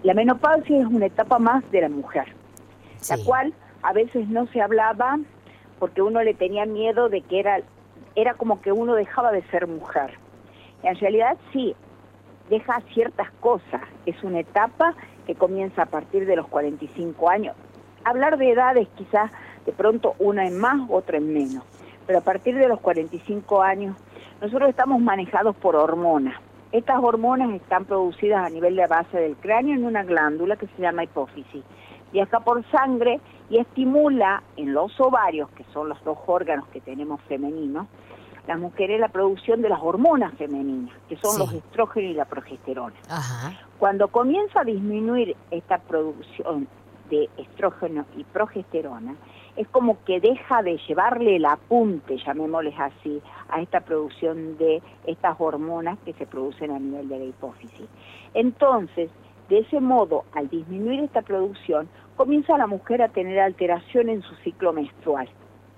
La menopausia es una etapa más de la mujer, la cual a veces no se hablaba porque uno le tenía miedo de que era como que uno dejaba de ser mujer. En realidad sí, deja ciertas cosas. Es una etapa que comienza a partir de los 45 años. Hablar de edades quizás de pronto una en más, otra en menos, pero a partir de los 45 años nosotros estamos manejados por hormonas. Estas hormonas están producidas a nivel de la base del cráneo en una glándula que se llama hipófisis. Viaja por sangre y estimula en los ovarios, que son los dos órganos que tenemos femeninos, las mujeres la producción de las hormonas femeninas, que son los estrógenos y la progesterona. Ajá. Cuando comienza a disminuir esta producción de estrógeno y progesterona, es como que deja de llevarle el apunte, llamémosles así, a esta producción de estas hormonas que se producen a nivel de la hipófisis. Entonces, de ese modo, al disminuir esta producción, comienza la mujer a tener alteración en su ciclo menstrual.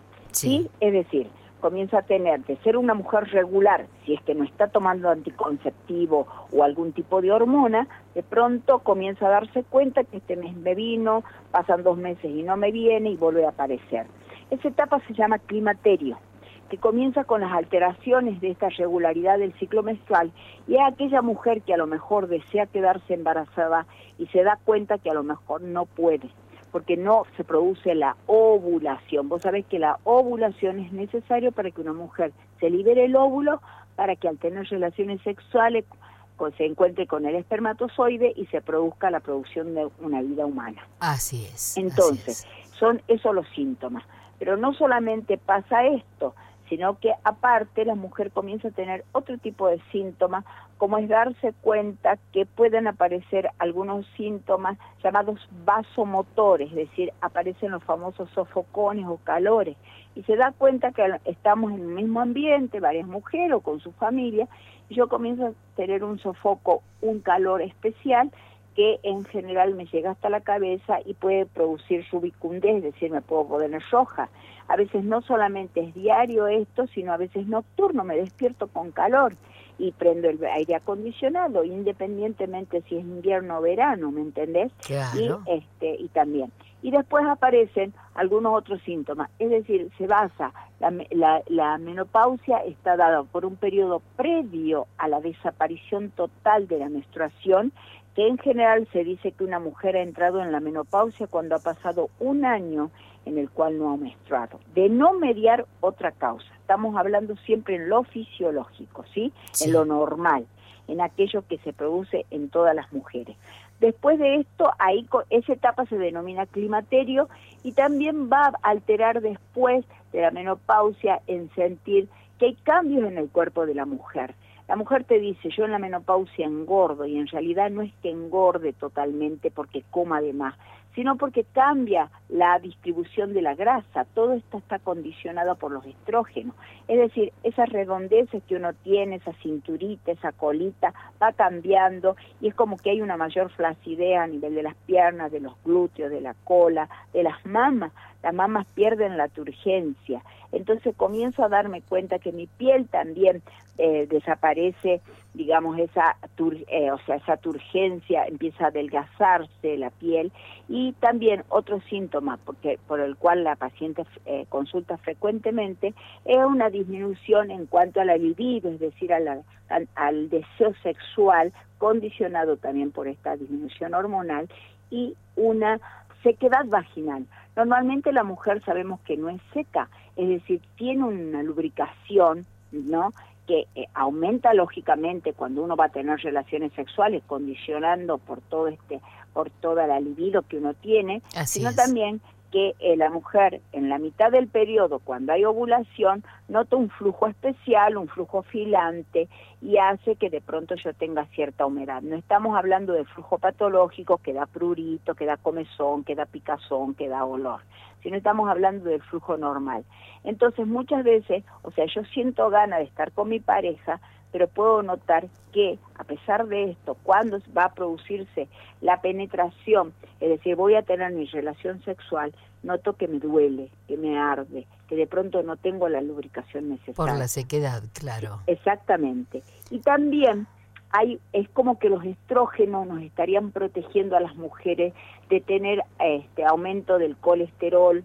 ¿Sí? Es decir, comienza a tener, de ser una mujer regular, si es que no está tomando anticonceptivo o algún tipo de hormona, de pronto comienza a darse cuenta que este mes me vino, pasan 2 meses y no me viene y vuelve a aparecer. Esa etapa se llama climaterio, que comienza con las alteraciones de esta regularidad del ciclo menstrual, y es aquella mujer que a lo mejor desea quedarse embarazada y se da cuenta que a lo mejor no puede, porque no se produce la ovulación. Vos sabés que la ovulación es necesario para que una mujer se libere el óvulo, para que al tener relaciones sexuales se encuentre con el espermatozoide y se produzca la producción de una vida humana. Así es. Entonces, son esos los síntomas. Pero no solamente pasa esto, sino que aparte la mujer comienza a tener otro tipo de síntomas, como es darse cuenta que pueden aparecer algunos síntomas llamados vasomotores, es decir, aparecen los famosos sofocones o calores, y se da cuenta que estamos en el mismo ambiente, varias mujeres o con su familia, y yo comienzo a tener un sofoco, un calor especial, que en general me llega hasta la cabeza y puede producir rubicundez, es decir, me puedo poner roja. A veces no solamente es diario esto, sino a veces nocturno, me despierto con calor y prendo el aire acondicionado, independientemente si es invierno o verano, ¿me entendés? Claro. Y también. Y después aparecen algunos otros síntomas, es decir, se basa, la menopausia está dada por un periodo previo a la desaparición total de la menstruación, que en general se dice que una mujer ha entrado en la menopausia cuando ha pasado 1 año en el cual no ha menstruado, de no mediar otra causa. Estamos hablando siempre en lo fisiológico, ¿sí? En lo normal, en aquello que se produce en todas las mujeres. Después de esto, ahí esa etapa se denomina climaterio y también va a alterar después de la menopausia en sentir que hay cambios en el cuerpo de la mujer. La mujer te dice, yo en la menopausia engordo, y en realidad no es que engorde totalmente porque coma de más, sino porque cambia la distribución de la grasa. Todo esto está condicionado por los estrógenos. Es decir, esas redondeces que uno tiene, esa cinturita, esa colita, va cambiando y es como que hay una mayor flacidez a nivel de las piernas, de los glúteos, de la cola, de las mamas. Las mamas pierden la turgencia. Entonces comienzo a darme cuenta que mi piel también desaparece, digamos, esa turgencia, empieza a adelgazarse la piel, y también otro síntoma por el cual la paciente consulta frecuentemente es una disminución en cuanto a la libido, es decir, al deseo sexual, condicionado también por esta disminución hormonal, y una sequedad vaginal. Normalmente la mujer sabemos que no es seca, es decir, tiene una lubricación, ¿no?, que aumenta lógicamente cuando uno va a tener relaciones sexuales, condicionando por toda la libido que uno tiene, sino también que la mujer en la mitad del periodo, cuando hay ovulación, nota un flujo especial, un flujo filante, y hace que de pronto yo tenga cierta humedad. No estamos hablando de flujo patológico que da prurito, que da comezón, que da picazón, que da olor, sino estamos hablando del flujo normal. Entonces muchas veces, yo siento ganas de estar con mi pareja, pero puedo notar que a pesar de esto, cuando va a producirse la penetración, es decir, voy a tener mi relación sexual, noto que me duele, que me arde, que de pronto no tengo la lubricación necesaria. Por la sequedad, claro. Exactamente. Y también es como que los estrógenos nos estarían protegiendo a las mujeres de tener aumento del colesterol,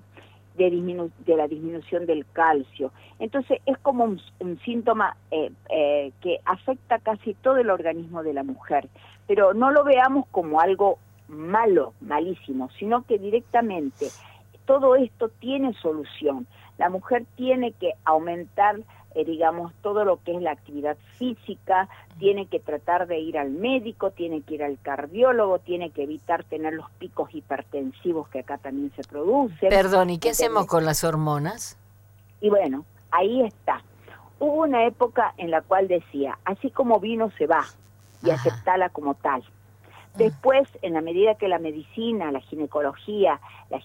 de la disminución del calcio. Entonces es como un síntoma que afecta casi todo el organismo de la mujer, pero no lo veamos como algo malo, malísimo, sino que directamente todo esto tiene solución. La mujer tiene que aumentar, digamos, todo lo que es la actividad física, tiene que tratar de ir al médico, tiene que ir al cardiólogo, tiene que evitar tener los picos hipertensivos que acá también se producen. Perdón, ¿y qué hacemos con las hormonas? Y bueno, ahí está. Hubo una época en la cual decía, así como vino se va, y aceptala como tal. Después, en la medida que la medicina, la ginecología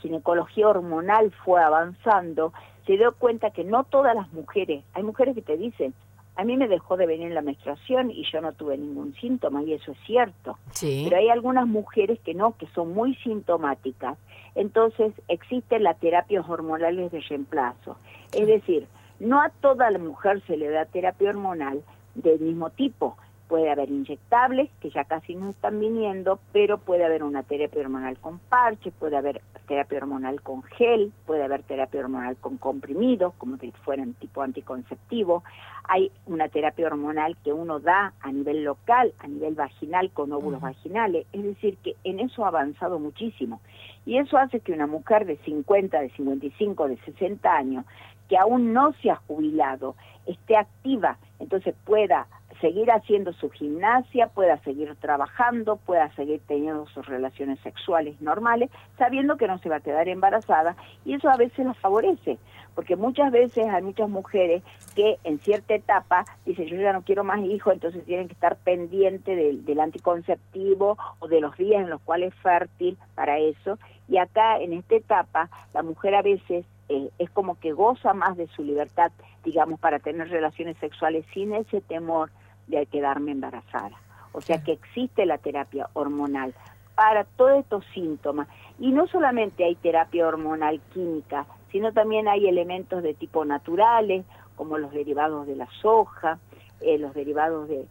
hormonal fue avanzando, se dio cuenta que no todas las mujeres, hay mujeres que te dicen, a mí me dejó de venir la menstruación y yo no tuve ningún síntoma, y eso es cierto. Sí. Pero hay algunas mujeres que no, que son muy sintomáticas. Entonces, existen las terapias hormonales de reemplazo. Es decir, no a toda la mujer se le da terapia hormonal del mismo tipo. Puede haber inyectables, que ya casi no están viniendo, pero puede haber una terapia hormonal con parche, puede haber terapia hormonal con gel, puede haber terapia hormonal con comprimidos, como si fueran tipo anticonceptivo. Hay una terapia hormonal que uno da a nivel local, a nivel vaginal, con óvulos vaginales. Es decir, que en eso ha avanzado muchísimo. Y eso hace que una mujer de 50, de 55, de 60 años, que aún no se ha jubilado, esté activa, entonces pueda seguir haciendo su gimnasia, pueda seguir trabajando, pueda seguir teniendo sus relaciones sexuales normales, sabiendo que no se va a quedar embarazada, y eso a veces las favorece, porque muchas veces hay muchas mujeres que en cierta etapa dicen, yo ya no quiero más hijos, entonces tienen que estar pendientes del anticonceptivo o de los días en los cuales es fértil para eso, y acá en esta etapa la mujer a veces es como que goza más de su libertad, digamos, para tener relaciones sexuales sin ese temor de quedarme embarazada. O sea que existe la terapia hormonal para todos estos síntomas. Y no solamente hay terapia hormonal química, sino también hay elementos de tipo naturales, como los derivados de la soja, los derivados de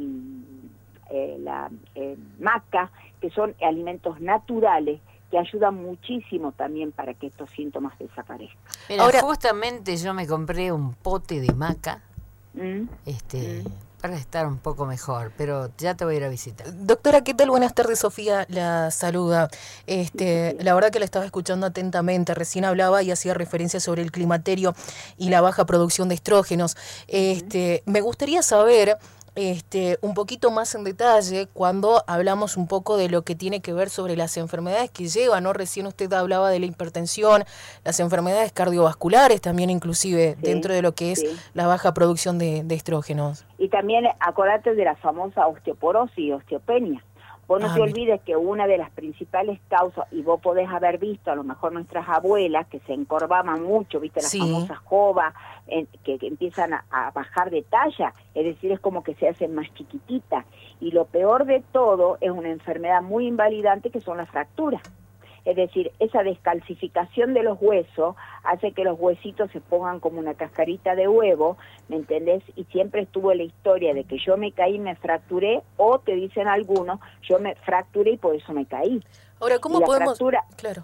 la maca, que son alimentos naturales que ayudan muchísimo también para que estos síntomas desaparezcan. Mira, ahora, justamente yo me compré un pote de maca, para estar un poco mejor, pero ya te voy a ir a visitar. Doctora, ¿qué tal? Buenas tardes, Sofía la saluda. La verdad que la estaba escuchando atentamente, recién hablaba y hacía referencia sobre el climaterio y la baja producción de estrógenos. Me gustaría saber un poquito más en detalle cuando hablamos un poco de lo que tiene que ver sobre las enfermedades que llevan, ¿no? Recién usted hablaba de la hipertensión, las enfermedades cardiovasculares también inclusive, dentro de lo que es la baja producción de estrógenos. Y también acordate de la famosa osteoporosis y osteopenia. Vos no te olvides que una de las principales causas, y vos podés haber visto a lo mejor nuestras abuelas que se encorvaban mucho, viste las famosas jovas que empiezan a bajar de talla, es decir, es como que se hacen más chiquititas. Y lo peor de todo es una enfermedad muy invalidante que son las fracturas. Es decir, esa descalcificación de los huesos hace que los huesitos se pongan como una cascarita de huevo, ¿me entendés? Y siempre estuvo la historia de que yo me caí, me fracturé, o te dicen algunos, yo me fracturé y por eso me caí. Ahora, ¿cómo podemos...? Claro.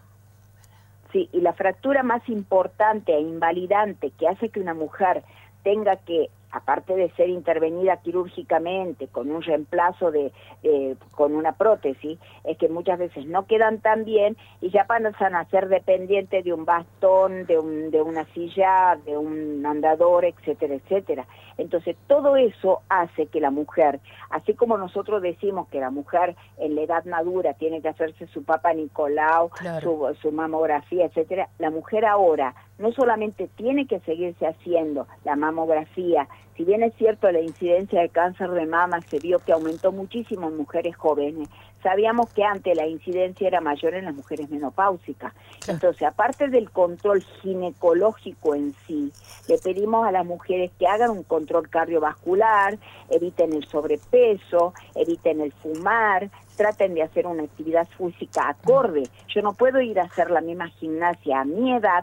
Sí, y la fractura más importante e invalidante que hace que una mujer tenga que, aparte de ser intervenida quirúrgicamente con un reemplazo con una prótesis, es que muchas veces no quedan tan bien y ya pasan a ser dependientes de un bastón, de una silla, de un andador, etcétera, etcétera. Entonces todo eso hace que la mujer, así como nosotros decimos que la mujer en la edad madura tiene que hacerse su Papa Nicolau, su mamografía, etcétera, la mujer ahora no solamente tiene que seguirse haciendo la mamografía, si bien es cierto la incidencia de cáncer de mama se vio que aumentó muchísimo en mujeres jóvenes, sabíamos que antes la incidencia era mayor en las mujeres menopáusicas. Entonces, aparte del control ginecológico en sí, le pedimos a las mujeres que hagan un control cardiovascular, eviten el sobrepeso, eviten el fumar, traten de hacer una actividad física acorde. Yo no puedo ir a hacer la misma gimnasia a mi edad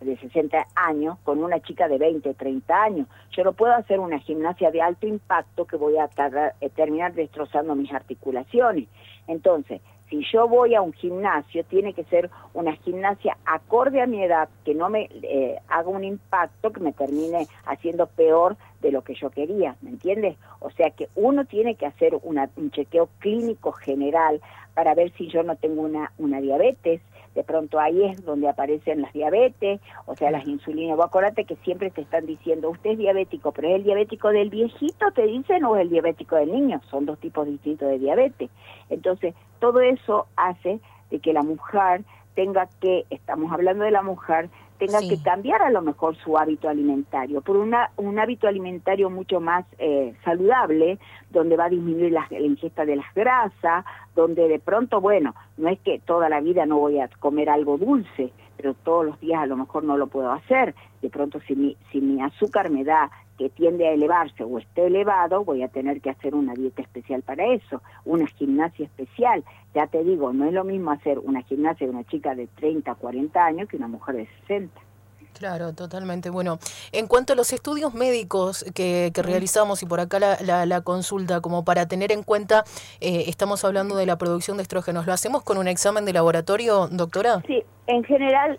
de 60 años con una chica de 20, 30 años. Yo no puedo hacer una gimnasia de alto impacto que voy a terminar destrozando mis articulaciones. Entonces, si yo voy a un gimnasio, tiene que ser una gimnasia acorde a mi edad, que no me haga un impacto que me termine haciendo peor de lo que yo quería, ¿me entiendes? O sea que uno tiene que hacer un chequeo clínico general para ver si yo no tengo una diabetes. De pronto ahí es donde aparecen las diabetes, o sea, las insulinas. Vos acordate que siempre te están diciendo, usted es diabético, pero ¿es el diabético del viejito, te dicen, o es el diabético del niño? Son dos tipos distintos de diabetes. Entonces, todo eso hace de que la mujer tenga que, estamos hablando de la mujer, tenga que cambiar a lo mejor su hábito alimentario, por un hábito alimentario mucho más saludable, donde va a disminuir la ingesta de las grasas, donde de pronto, bueno, no es que toda la vida no voy a comer algo dulce, pero todos los días a lo mejor no lo puedo hacer. De pronto si mi azúcar me da que tiende a elevarse o esté elevado, voy a tener que hacer una dieta especial para eso, una gimnasia especial. Ya te digo, no es lo mismo hacer una gimnasia de una chica de 30, 40 años que una mujer de 60. Claro, totalmente. Bueno, en cuanto a los estudios médicos que realizamos y por acá la consulta, como para tener en cuenta, estamos hablando de la producción de estrógenos, ¿lo hacemos con un examen de laboratorio, doctora? Sí, en general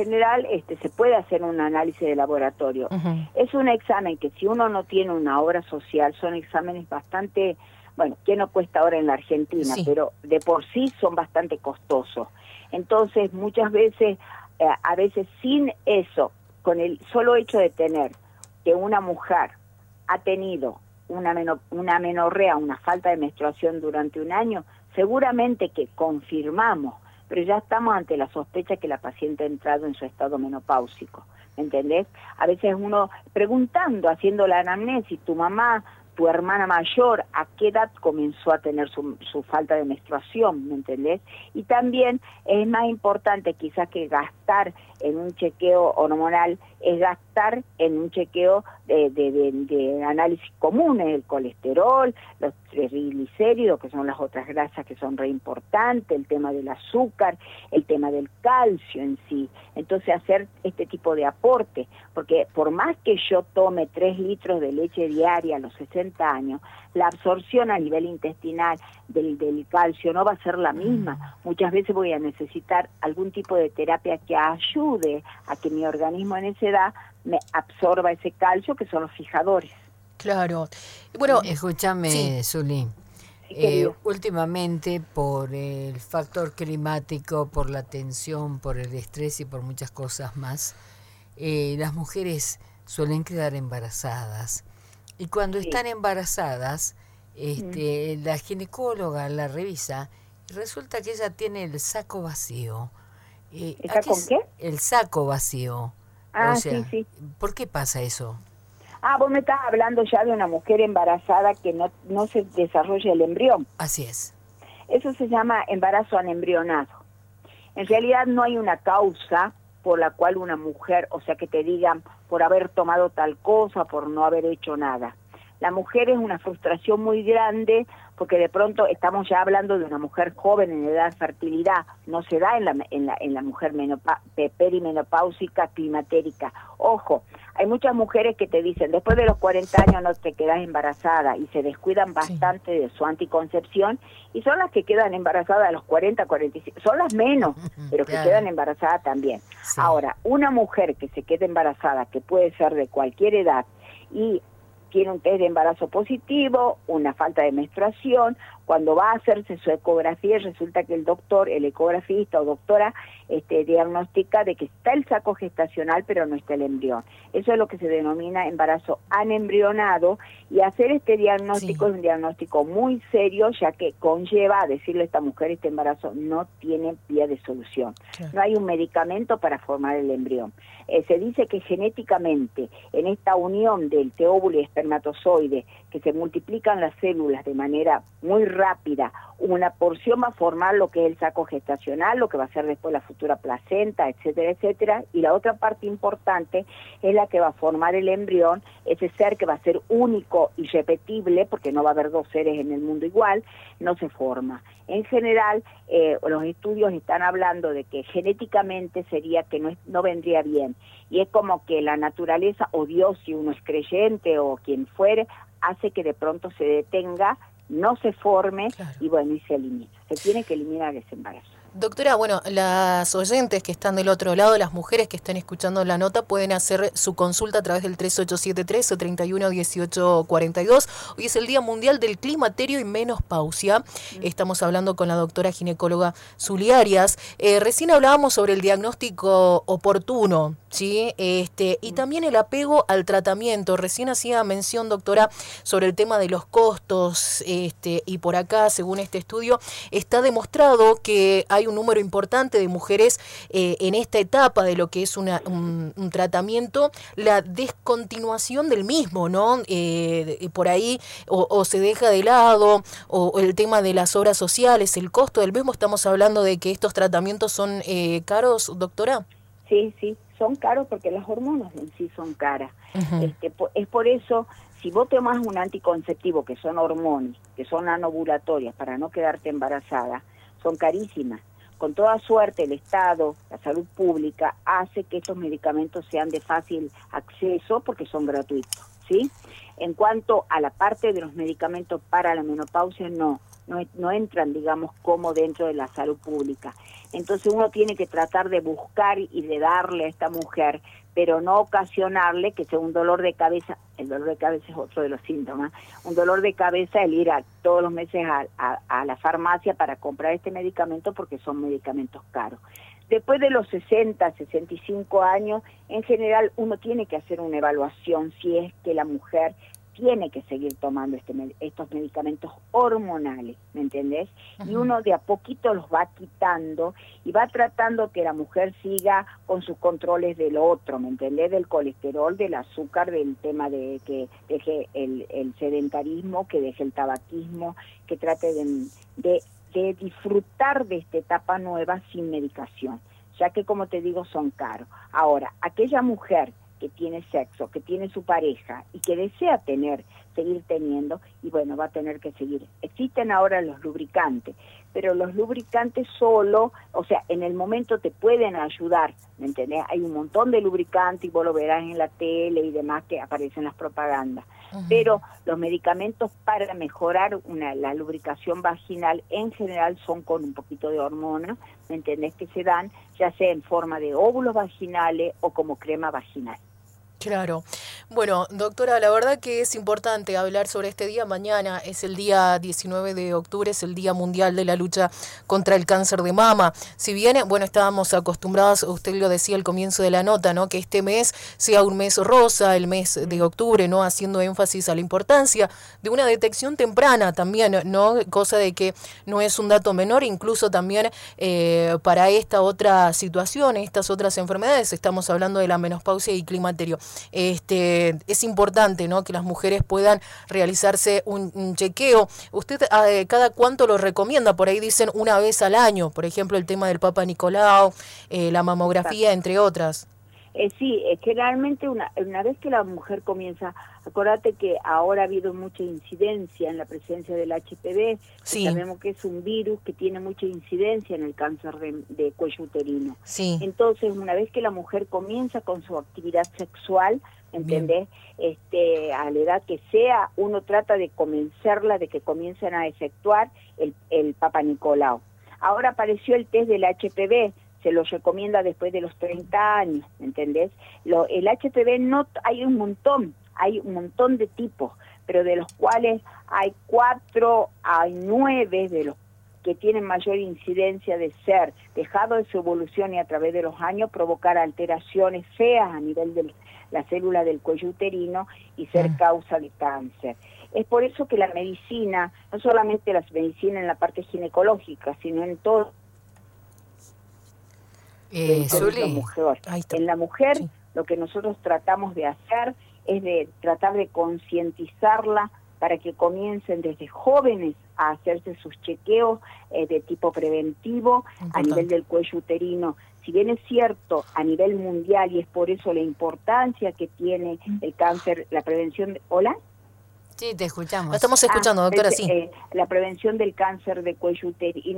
se puede hacer un análisis de laboratorio. Es un examen que si uno no tiene una obra social, son exámenes bastante, bueno, que no cuesta ahora en la Argentina, pero de por sí son bastante costosos. Entonces, muchas veces, a veces sin eso, con el solo hecho de tener que una mujer ha tenido una menorrea, una falta de menstruación durante un año, seguramente que confirmamos, pero ya estamos ante la sospecha que la paciente ha entrado en su estado menopáusico, ¿me entendés? A veces uno preguntando, haciendo la anamnesis, tu mamá, tu hermana mayor, ¿a qué edad comenzó a tener su falta de menstruación? ¿Me entendés? Y también es más importante quizás que gastar en un chequeo hormonal, es gastar en un chequeo de análisis comunes, el colesterol, los triglicéridos, que son las otras grasas que son re importantes, el tema del azúcar, el tema del calcio en sí. Entonces hacer este tipo de aporte, porque por más que yo tome 3 litros de leche diaria a los 60 años, la absorción a nivel intestinal del calcio no va a ser la misma. Muchas veces voy a necesitar algún tipo de terapia que ayude a que mi organismo en esa edad me absorba ese calcio, que son los fijadores. Claro. Bueno, escúchame, Zuli. Últimamente, por el factor climático, por la tensión, por el estrés y por muchas cosas más, las mujeres suelen quedar embarazadas. Y cuando están embarazadas, la ginecóloga la revisa y resulta que ella tiene el saco vacío. ¿Está con qué? El saco vacío. O sea, sí. ¿Por qué pasa eso? Vos me estás hablando ya de una mujer embarazada que no se desarrolla el embrión. Así es. Eso se llama embarazo anembrionado. En realidad no hay una causa por la cual una mujer, o sea, que te digan por haber tomado tal cosa, por no haber hecho nada. La mujer es una frustración muy grande porque de pronto estamos ya hablando de una mujer joven en edad de fertilidad, no se da en la mujer perimenopáusica climatérica. Ojo, hay muchas mujeres que te dicen, después de los 40 años no te quedas embarazada y se descuidan bastante de su anticoncepción y son las que quedan embarazadas a los 40, 45, son las menos, pero que quedan embarazadas también. Sí. Ahora, una mujer que se queda embarazada, que puede ser de cualquier edad y tiene un test de embarazo positivo, una falta de menstruación, cuando va a hacerse su ecografía resulta que el doctor, el ecografista o doctora diagnostica de que está el saco gestacional pero no está el embrión. Eso es lo que se denomina embarazo anembrionado y hacer este diagnóstico es un diagnóstico muy serio ya que conlleva a decirle a esta mujer este embarazo no tiene vía de solución. No hay un medicamento para formar el embrión. Se dice que genéticamente en esta unión del óvulo y espermatozoide que se multiplican las células de manera muy rápida. Una porción va a formar lo que es el saco gestacional, lo que va a ser después la futura placenta, etcétera, etcétera, y la otra parte importante es la que va a formar el embrión, ese ser que va a ser único y repetible, porque no va a haber dos seres en el mundo igual, no se forma. En general, los estudios están hablando de que genéticamente sería que no vendría bien, y es como que la naturaleza, o Dios, si uno es creyente o quien fuere, hace que de pronto se detenga, no se forme, claro, y bueno, y se elimina. Se tiene que eliminar ese embarazo. Doctora, bueno, las oyentes que están del otro lado, las mujeres que están escuchando la nota, pueden hacer su consulta a través del 3873 o 311842. Hoy es el Día Mundial del Climaterio y Menopausia. Estamos hablando con la doctora ginecóloga Zuly Arias. Recién hablábamos sobre el diagnóstico oportuno, ¿sí? Y también el apego al tratamiento. Recién hacía mención, doctora, sobre el tema de los costos, y por acá, según este estudio, está demostrado que hay un número importante de mujeres en esta etapa de lo que es un tratamiento, la descontinuación del mismo, ¿no? Por ahí o se deja de lado, o el tema de las obras sociales, el costo del mismo. Estamos hablando de que estos tratamientos son caros, doctora. Sí, son caros porque las hormonas en sí son caras. Es por eso, si vos tomás un anticonceptivo que son hormonas, que son anovulatorias para no quedarte embarazada, son carísimas. Con toda suerte el Estado, la salud pública, hace que estos medicamentos sean de fácil acceso porque son gratuitos, ¿sí? En cuanto a la parte de los medicamentos para la menopausia, no entran, digamos, como dentro de la salud pública. Entonces uno tiene que tratar de buscar y de darle a esta mujer, pero no ocasionarle que sea un dolor de cabeza. El dolor de cabeza es otro de los síntomas. Un dolor de cabeza, el ir todos los meses a la farmacia para comprar este medicamento, porque son medicamentos caros. Después de los 60, 65 años, en general uno tiene que hacer una evaluación si es que la mujer tiene que seguir tomando estos medicamentos hormonales, ¿me entendés? Uh-huh. Y uno de a poquito los va quitando y va tratando que la mujer siga con sus controles del otro, ¿me entendés? Del colesterol, del azúcar, del tema de que deje el sedentarismo, que deje el tabaquismo, que trate de disfrutar de esta etapa nueva sin medicación, ya que, como te digo, son caros. Ahora, aquella mujer que tiene sexo, que tiene su pareja y que desea seguir teniendo, y bueno, va a tener que seguir. Existen ahora los lubricantes, pero los lubricantes solo, o sea, en el momento te pueden ayudar, ¿me entendés? Hay un montón de lubricantes y vos lo verás en la tele y demás que aparecen en las propagandas. Uh-huh. Pero los medicamentos para mejorar la lubricación vaginal en general son con un poquito de hormona, ¿me entendés? Que se dan ya sea en forma de óvulos vaginales o como crema vaginal. Claro. Bueno, doctora, la verdad que es importante hablar sobre este día. Mañana es el día 19 de octubre, es el Día Mundial de la Lucha contra el Cáncer de Mama. Si bien, bueno, estábamos acostumbrados, usted lo decía al comienzo de la nota, ¿no? Que este mes sea un mes rosa, el mes de octubre, ¿no? Haciendo énfasis a la importancia de una detección temprana también, ¿no? Cosa de que no es un dato menor, incluso también para esta otra situación, estas otras enfermedades. Estamos hablando de la menopausia y climaterio. Es importante, ¿no? Que las mujeres puedan realizarse un chequeo. ¿Usted cada cuánto lo recomienda? Por ahí dicen una vez al año, por ejemplo, el tema del Papa Nicolau, la mamografía, entre otras. Sí, generalmente una vez que la mujer comienza, acuérdate que ahora ha habido mucha incidencia en la presencia del HPV, sí. Sabemos que es un virus que tiene mucha incidencia en el cáncer de cuello uterino. Sí. Entonces, una vez que la mujer comienza con su actividad sexual, ¿entendés? A la edad que sea, uno trata de convencerla de que comiencen a efectuar el Papa Nicolau. Ahora apareció el test del HPV, se lo recomienda después de los 30 años, ¿entendés? El HPV hay un montón de tipos, pero de los cuales hay 4 a 9 de los que tienen mayor incidencia de ser dejado de su evolución y a través de los años provocar alteraciones feas a nivel de la célula del cuello uterino y ser causa de cáncer. Es por eso que la medicina, no solamente la medicina en la parte ginecológica, sino en todo, en la mujer, sí. Lo que nosotros tratamos de hacer es de tratar de concientizarla para que comiencen desde jóvenes a hacerse sus chequeos de tipo preventivo a nivel del cuello uterino. Si bien es cierto a nivel mundial, y es por eso la importancia que tiene el cáncer, la prevención... ¿Hola? Sí, te escuchamos. Lo estamos escuchando, doctora, sí. La prevención del cáncer de cuello uterino,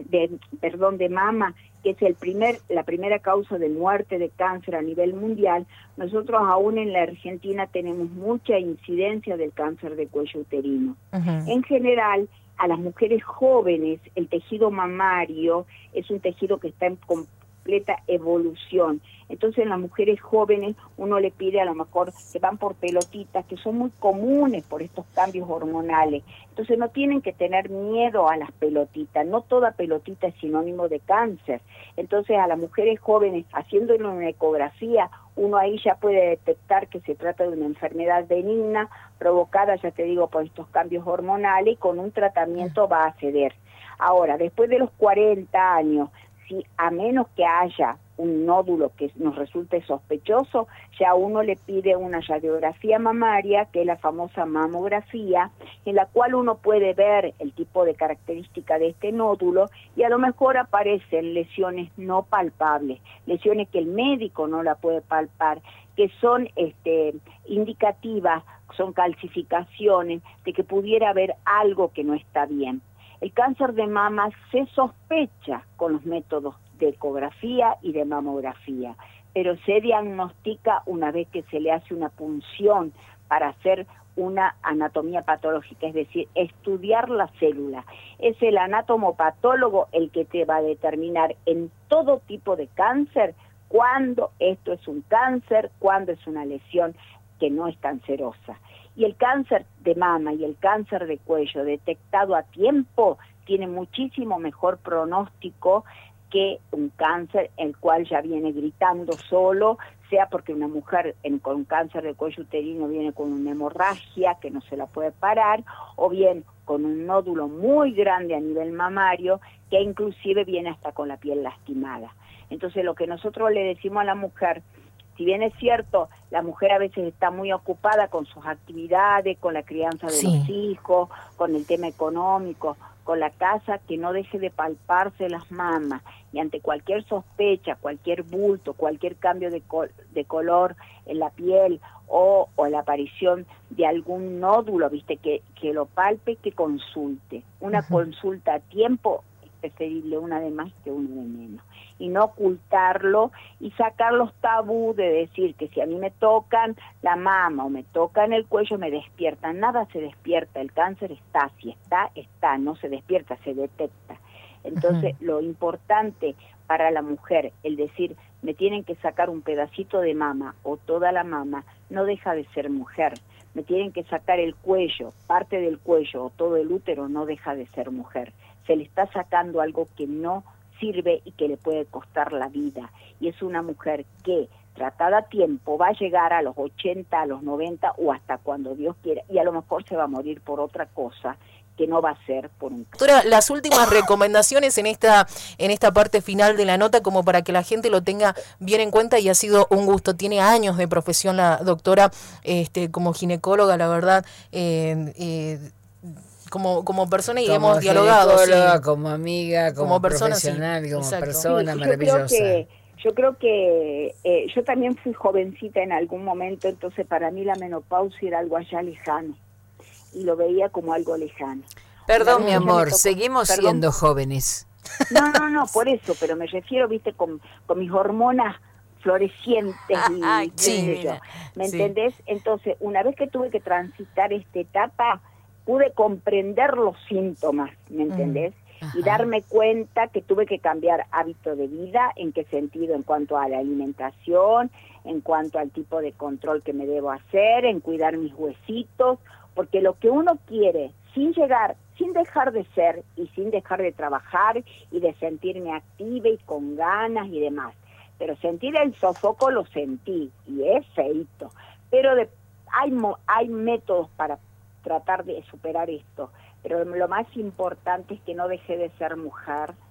de mama, que es la primera causa de muerte de cáncer a nivel mundial. Nosotros aún en la Argentina tenemos mucha incidencia del cáncer de cuello uterino. En general, a las mujeres jóvenes, el tejido mamario es un tejido que está en completa evolución. Entonces en las mujeres jóvenes uno le pide a lo mejor que van por pelotitas, que son muy comunes por estos cambios hormonales. Entonces no tienen que tener miedo a las pelotitas, no toda pelotita es sinónimo de cáncer. Entonces a las mujeres jóvenes, haciéndole una ecografía, uno ahí ya puede detectar que se trata de una enfermedad benigna, provocada, ya te digo, por estos cambios hormonales, y con un tratamiento va a ceder. Ahora, después de los 40 años, si a menos que haya un nódulo que nos resulte sospechoso, ya uno le pide una radiografía mamaria, que es la famosa mamografía, en la cual uno puede ver el tipo de característica de este nódulo, y a lo mejor aparecen lesiones no palpables, lesiones que el médico no la puede palpar, que son indicativas, son calcificaciones de que pudiera haber algo que no está bien. El cáncer de mama se sospecha con los métodos de ecografía y de mamografía, pero se diagnostica una vez que se le hace una punción para hacer una anatomía patológica, es decir, estudiar la célula. Es el anatomopatólogo el que te va a determinar en todo tipo de cáncer cuándo esto es un cáncer, cuándo es una lesión que no es cancerosa. Y el cáncer de mama y el cáncer de cuello detectado a tiempo tiene muchísimo mejor pronóstico que un cáncer el cual ya viene gritando solo, sea porque una mujer con cáncer de cuello uterino viene con una hemorragia que no se la puede parar, o bien con un nódulo muy grande a nivel mamario que inclusive viene hasta con la piel lastimada. Entonces lo que nosotros le decimos a la mujer, si bien es cierto, la mujer a veces está muy ocupada con sus actividades, con la crianza de los hijos, con el tema económico, con la casa, que no deje de palparse las mamas, y ante cualquier sospecha, cualquier bulto, cualquier cambio de color en la piel o la aparición de algún nódulo, viste, que lo palpe, que consulte. Una consulta a tiempo es preferible una de más que una de menos. Y no ocultarlo y sacar los tabú de decir que si a mí me tocan la mama o me tocan el cuello me despiertan. Nada se despierta, el cáncer está, si está, no se despierta, se detecta. Entonces lo importante para la mujer, el decir me tienen que sacar un pedacito de mama o toda la mama, no deja de ser mujer. Me tienen que sacar el cuello, parte del cuello o todo el útero, no deja de ser mujer. Se le está sacando algo que no sirve y que le puede costar la vida. Y es una mujer que, tratada a tiempo, va a llegar a los 80, a los 90 o hasta cuando Dios quiera, y a lo mejor se va a morir por otra cosa que no va a ser por un cáncer. Doctora, las últimas recomendaciones en esta parte final de la nota, como para que la gente lo tenga bien en cuenta, y ha sido un gusto. Tiene años de profesión la doctora como ginecóloga, la verdad, como persona, y hemos dialogado. Sí. Como amiga, como profesional, sí, como persona maravillosa. Yo creo que yo también fui jovencita en algún momento, entonces para mí la menopausia era algo allá lejano, y lo veía como algo lejano. Perdón, mi amor, seguimos siendo jóvenes. No, por eso, pero me refiero, viste, con mis hormonas florecientes y sí, yo. ¿Me entendés? Entonces, una vez que tuve que transitar esta etapa, pude comprender los síntomas, ¿me entendés? Y darme cuenta que tuve que cambiar hábito de vida. ¿En qué sentido? En cuanto a la alimentación, en cuanto al tipo de control que me debo hacer, en cuidar mis huesitos, porque lo que uno quiere, sin dejar de ser y sin dejar de trabajar y de sentirme activa y con ganas y demás, pero sentir el sofoco lo sentí y es feíto, pero hay métodos para tratar de superar esto, pero lo más importante es que no deje de ser mujer,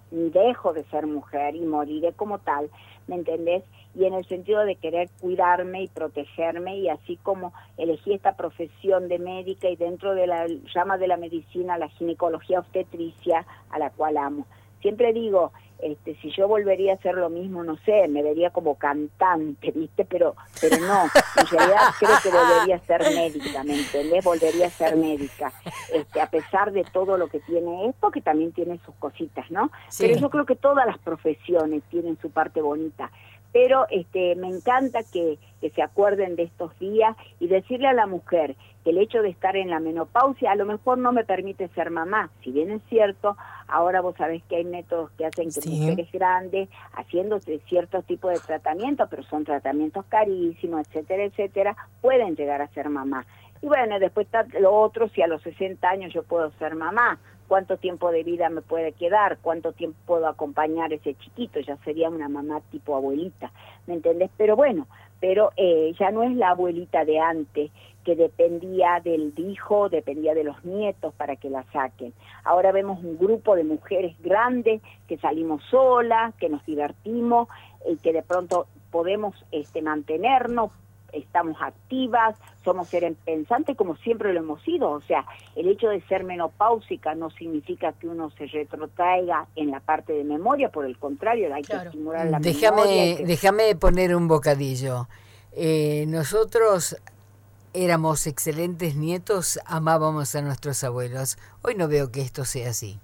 ni dejo de ser mujer y moriré como tal, ¿me entendés? Y en el sentido de querer cuidarme y protegerme, y así como elegí esta profesión de médica y dentro de la rama de la medicina, la ginecología obstetricia, a la cual amo. Siempre digo, si yo volvería a hacer lo mismo, no sé, me vería como cantante, ¿viste? Pero no, en realidad creo que volvería a ser médica, ¿me entendés? Volvería a ser médica, a pesar de todo lo que tiene esto, que también tiene sus cositas, ¿no? Sí. Pero yo creo que todas las profesiones tienen su parte bonita. Pero me encanta que se acuerden de estos días y decirle a la mujer que el hecho de estar en la menopausia a lo mejor no me permite ser mamá. Si bien es cierto, ahora vos sabés que hay métodos que hacen que mujeres grandes, haciéndose ciertos tipos de tratamientos, pero son tratamientos carísimos, etcétera, etcétera, pueden llegar a ser mamá. Y bueno, después está lo otro, si a los 60 años yo puedo ser mamá, ¿cuánto tiempo de vida me puede quedar? ¿Cuánto tiempo puedo acompañar a ese chiquito? Ya sería una mamá tipo abuelita, ¿me entendés? Pero bueno, ya no es la abuelita de antes, que dependía del hijo, dependía de los nietos para que la saquen. Ahora vemos un grupo de mujeres grandes que salimos solas, que nos divertimos, y que de pronto podemos mantenernos, estamos activas, somos seres pensantes como siempre lo hemos sido. O sea, el hecho de ser menopáusica no significa que uno se retrotraiga en la parte de memoria, por el contrario, hay que estimular la memoria. Déjame poner un bocadillo. Nosotros éramos excelentes nietos, amábamos a nuestros abuelos. Hoy no veo que esto sea así.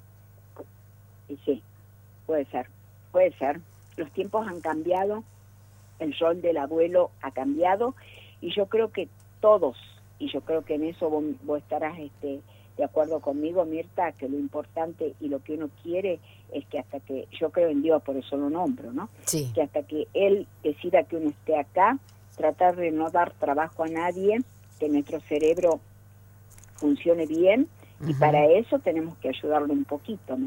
Y sí, puede ser. Los tiempos han cambiado, el rol del abuelo ha cambiado, y yo creo que todos, y yo creo que en eso vos estarás de acuerdo conmigo, Mirta, que lo importante y lo que uno quiere es que hasta que, yo creo en Dios, por eso lo nombro, ¿no? Sí. Que hasta que Él decida que uno esté acá, tratar de no dar trabajo a nadie, que nuestro cerebro funcione bien, y para eso tenemos que ayudarlo un poquito,